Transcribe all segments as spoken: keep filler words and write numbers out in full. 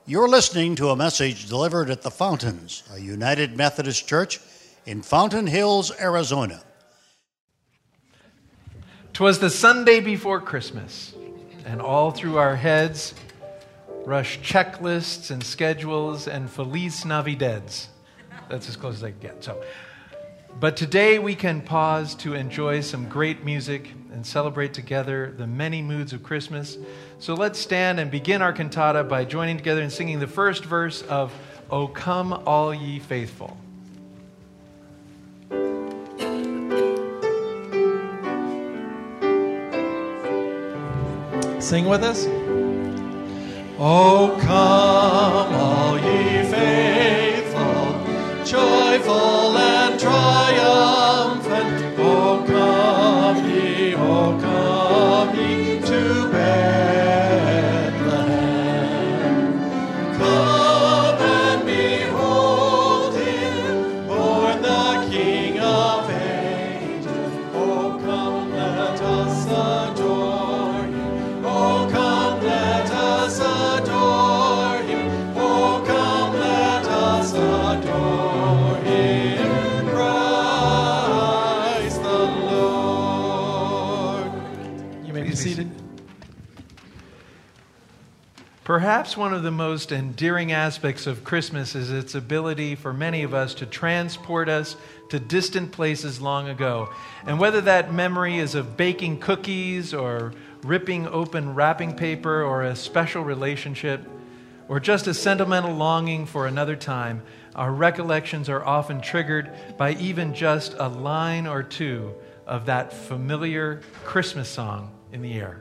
You're listening to a message delivered at the Fountains, a United Methodist Church in Fountain Hills, Arizona. 'Twas the Sunday before Christmas, and all through our heads rush checklists and schedules and Feliz Navidades. That's as close as I can get. So, but today we can pause to enjoy some great music and celebrate together the many moods of Christmas. So let's stand and begin our cantata by joining together and singing the first verse of O Come All Ye Faithful. Sing with us. O come all ye faithful, joyful and triumphant. O come ye, O come ye to Bethlehem. Come and behold him, born the King of ages. O come, let us adore him. O come, let us adore him. O come, let us adore him. Christ the Lord. You may be seated. Perhaps one of the most endearing aspects of Christmas is its ability for many of us to transport us to distant places long ago. And whether that memory is of baking cookies or ripping open wrapping paper or a special relationship or just a sentimental longing for another time, our recollections are often triggered by even just a line or two of that familiar Christmas song in the air.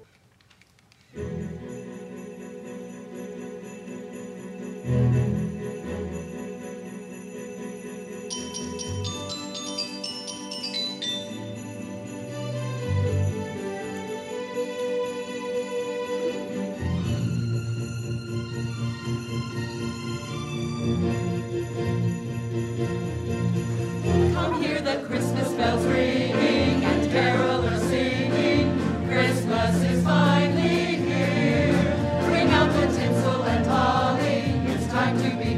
Come hear the Christmas bells ringing and carolers singing. Christmas is finally here. Bring out the tinsel and holly. It's time to be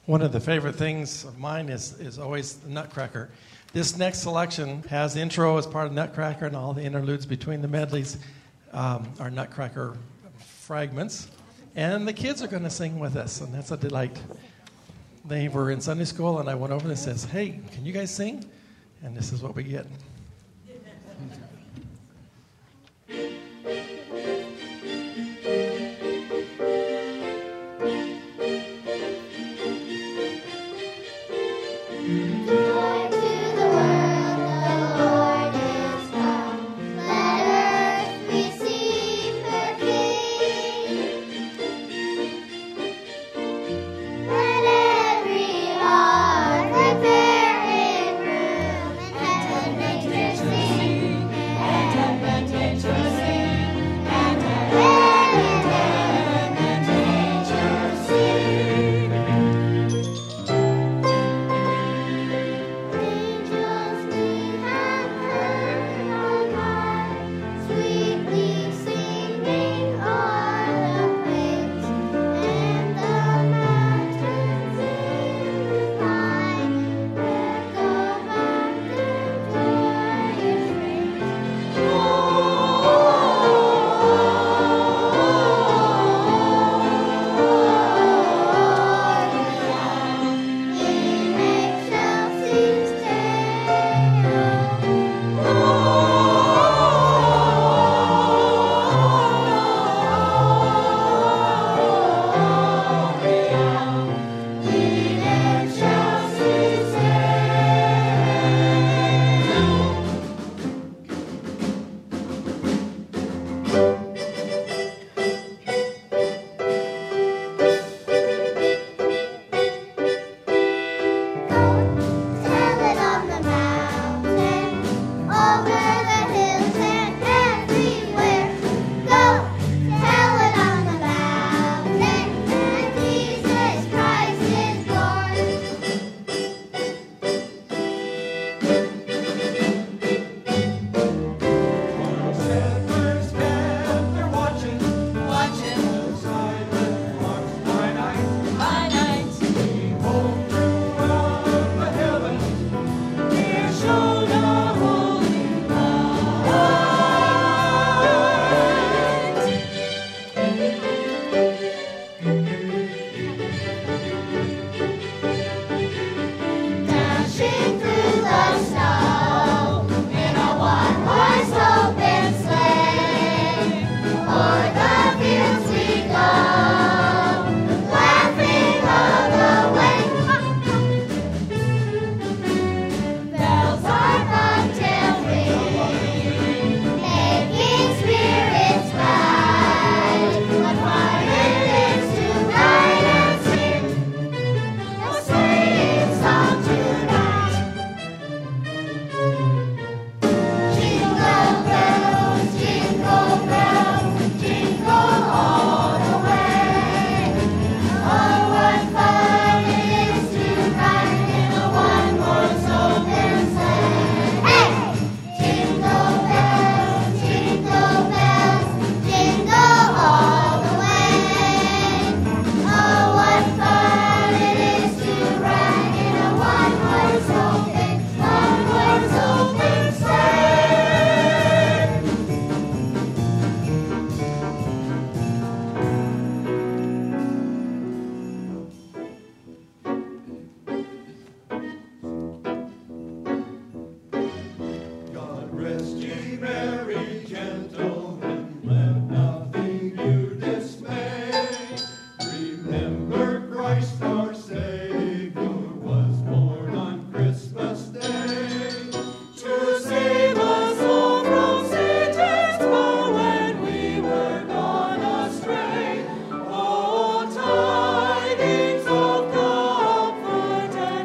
One of the favorite things of mine is, is always the Nutcracker. This next selection has intro as part of Nutcracker, and all the interludes between the medleys um, are Nutcracker fragments. And the kids are going to sing with us, and that's a delight. They were in Sunday school, and I went over and says, "Hey, can you guys sing?" And this is what we get.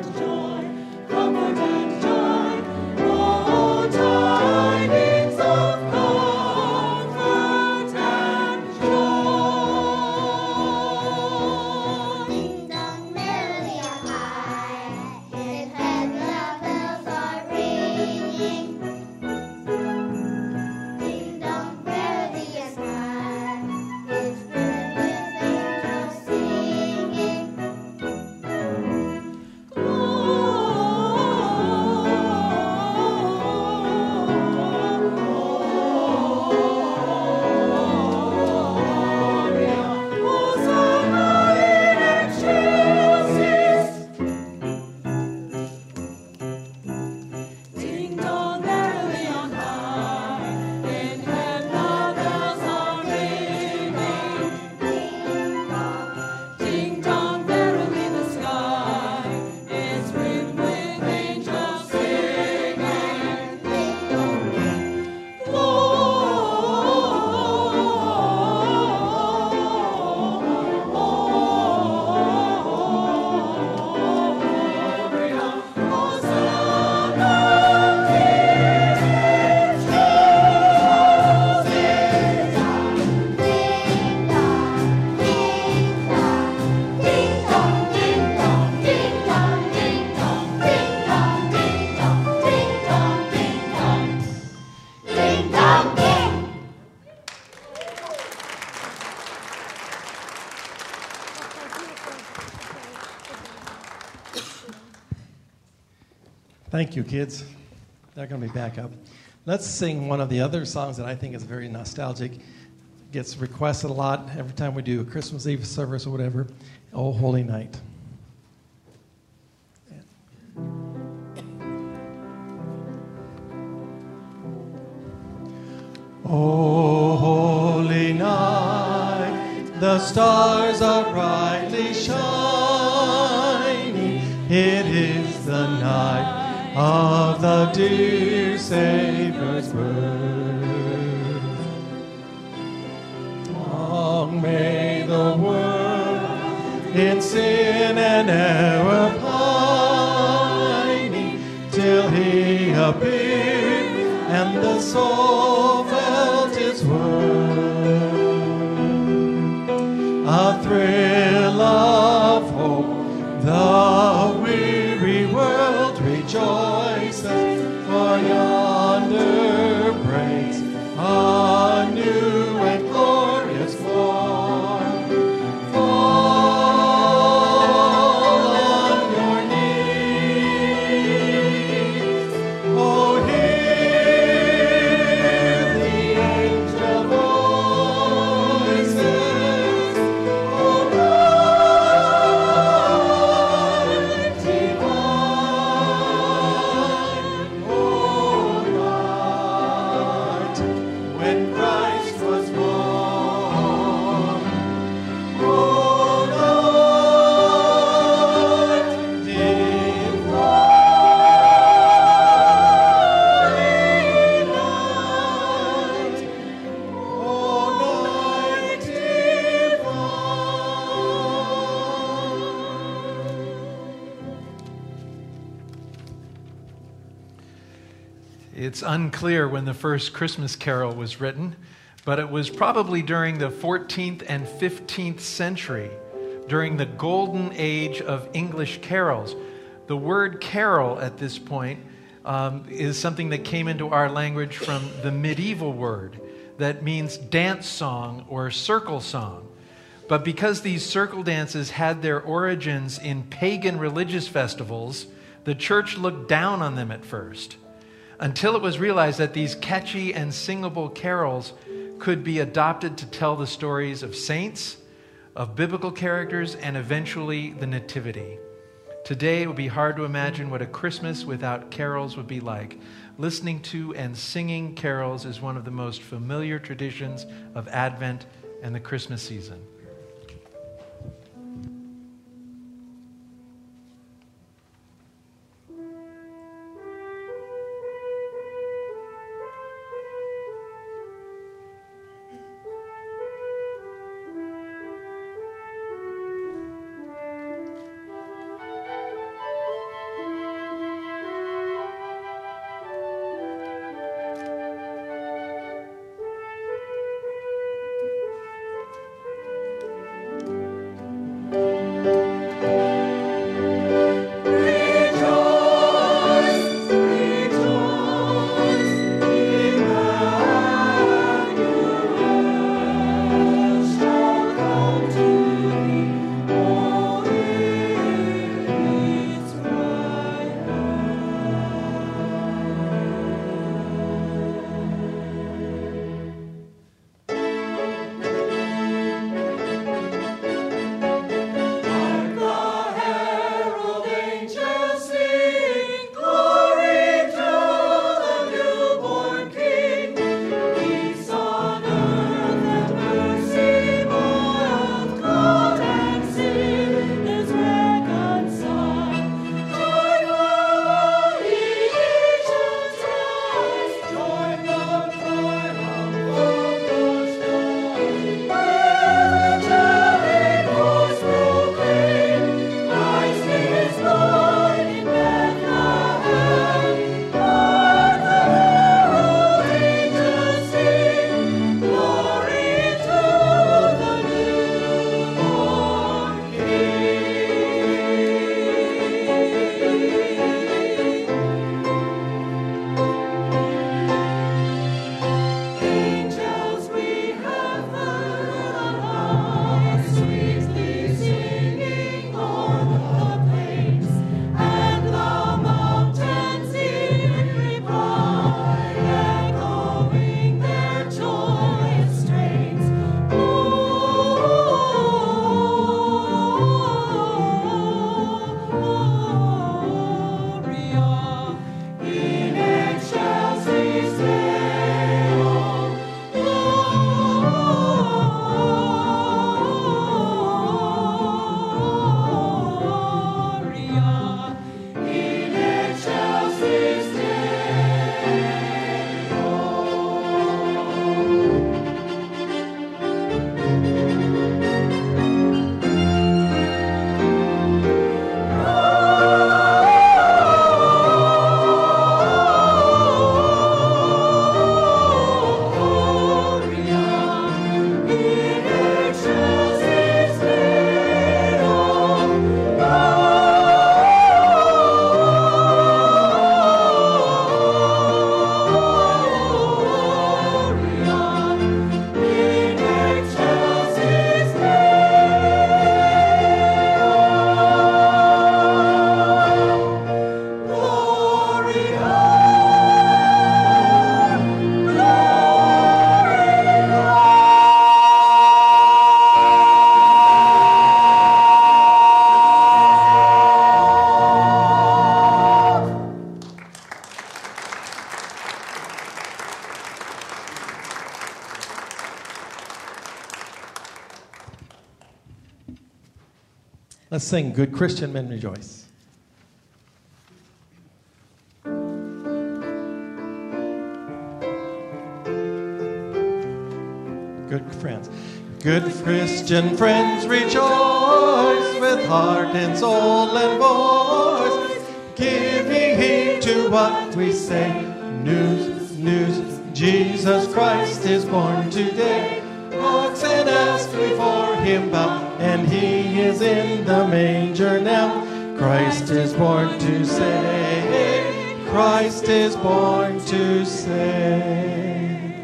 Tidings of Thank you, kids. They're going to be back up. Let's sing one of the other songs that I think is very nostalgic. Gets requested a lot every time we do a Christmas Eve service or whatever. Oh, Holy Night. O holy night, the stars are brightly shining. It is the night of the dear Savior's birth. Long may the world in sin and error pining till He appeared and the soul felt His word. A thrill of hope, the weary world rejoices, for yonder breaks a new and glorious morn. Fall on your knees, oh, hear the angel voices, oh, night divine, oh, night when Christ was born, oh, night divine, night, oh, night divine. It's unclear when the first Christmas carol was written, but it was probably during the fourteenth and fifteenth century, during the golden age of English carols. The word carol at this point um, is something that came into our language from the medieval word that means dance song or circle song. But because these circle dances had their origins in pagan religious festivals, the church looked down on them at first, until it was realized that these catchy and singable carols could be adopted to tell the stories of saints, of biblical characters, and eventually the Nativity. Today, it would be hard to imagine what a Christmas without carols would be like. Listening to and singing carols is one of the most familiar traditions of Advent and the Christmas season. Let's sing Good Christian Men Rejoice. Good friends. Good Christian friends, rejoice with heart and soul and voice. Give ye heed to what we say. News, news, Jesus Christ is born today. Oxen ask before him bow, and he is in the manger now. Christ is born to save. Christ is born to save.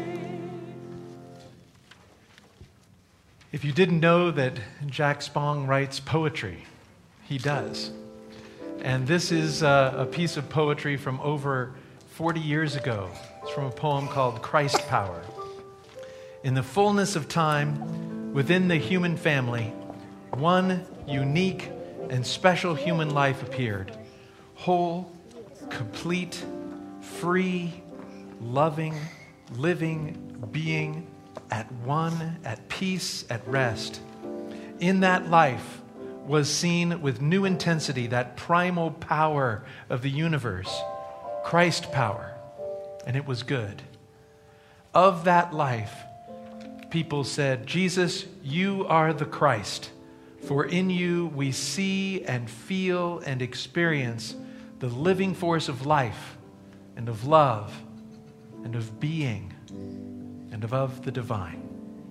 If you didn't know that Jack Spong writes poetry, he does. And this is a, a piece of poetry from over forty years ago. It's from a poem called Christ Power. In the fullness of time, within the human family, one unique and special human life appeared. Whole, complete, free, loving, living, being, at one, at peace, at rest. In that life was seen with new intensity that primal power of the universe, Christ power, and it was good. Of that life, people said, Jesus, you are the Christ, for in you we see and feel and experience the living force of life and of love and of being and of, of the divine.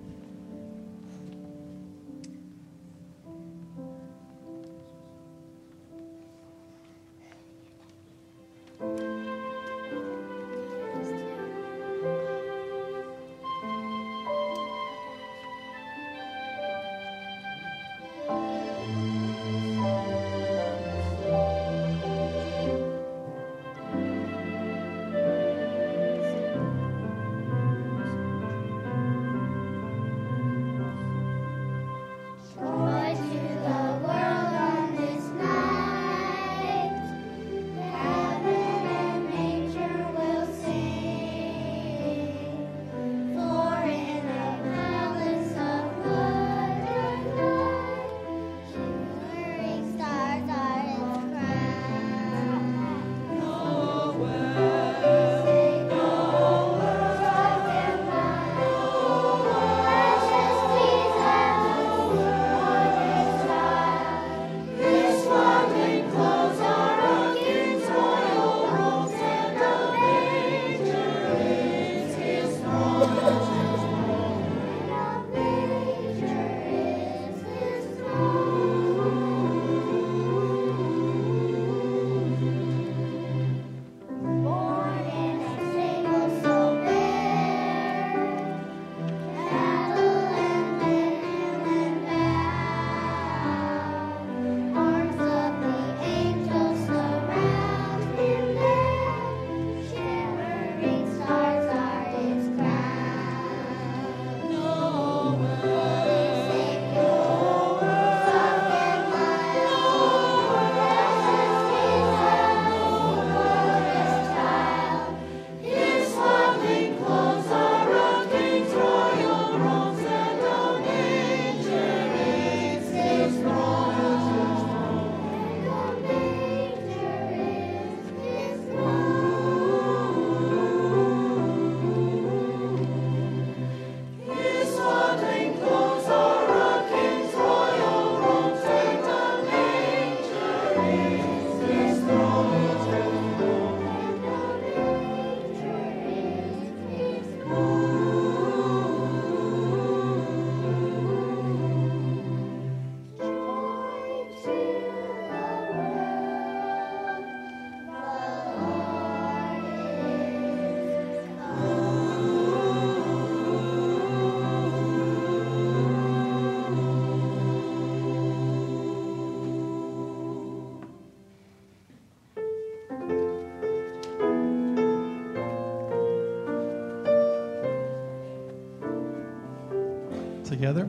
Together.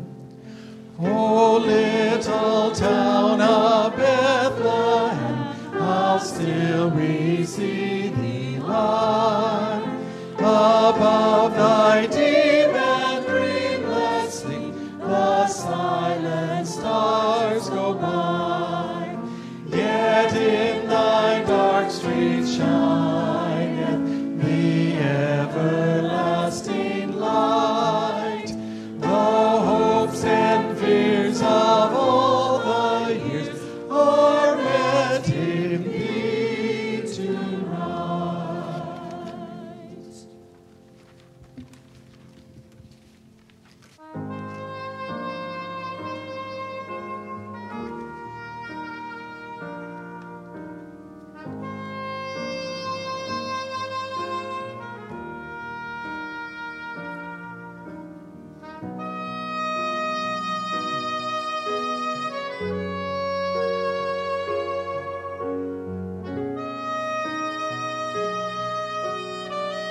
Oh, little town of Bethlehem, how still we see thee lie. Above thy deep and dreamless sleep, the silent stars go by.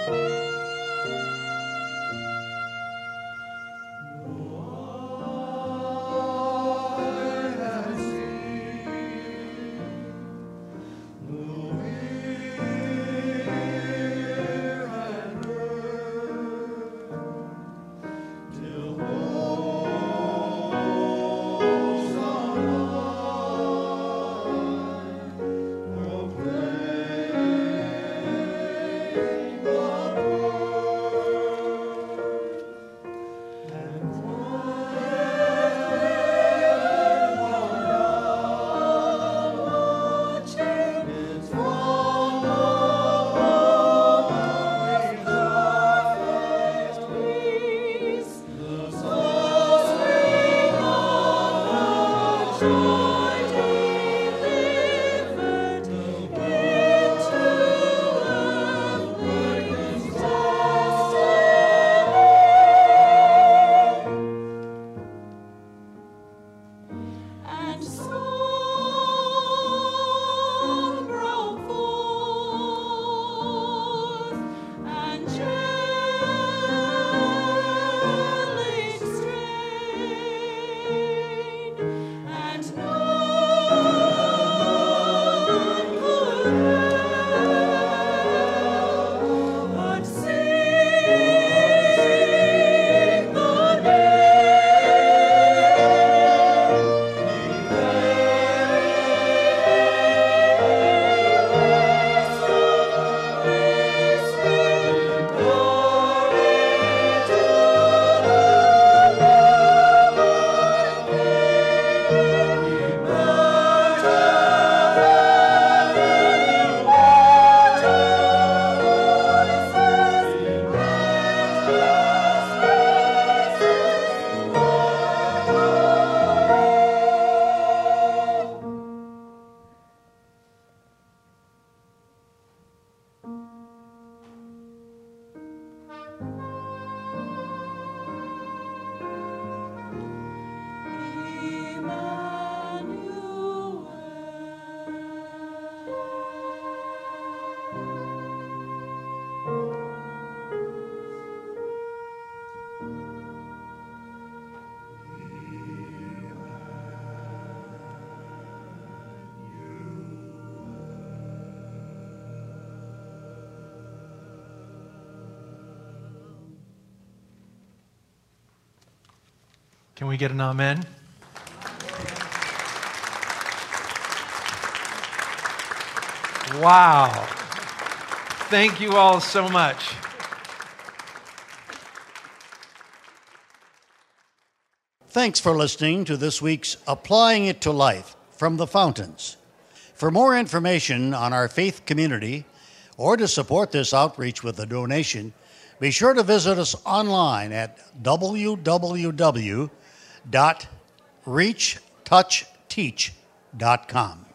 Can we get an amen? Wow. Thank you all so much. Thanks for listening to this week's Applying It to Life from the Fountains. For more information on our faith community or to support this outreach with a donation, be sure to visit us online at w w w dot reach touch teach dot com.